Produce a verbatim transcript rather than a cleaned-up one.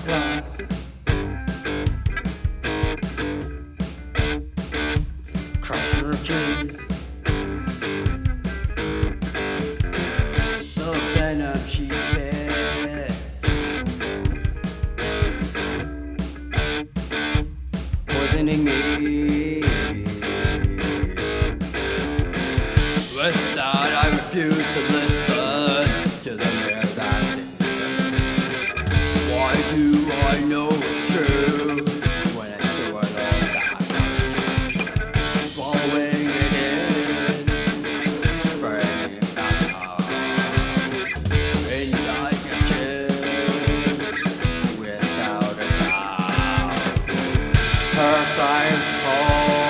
class. Crusher of dreams. The venom she spits, poisoning me. With that I refuse to listen to the mirror that sings to me. Why do I know it's true when it's doing all that? Swallowing it in, spraying it back up. Indigestion without a doubt. Her science calls.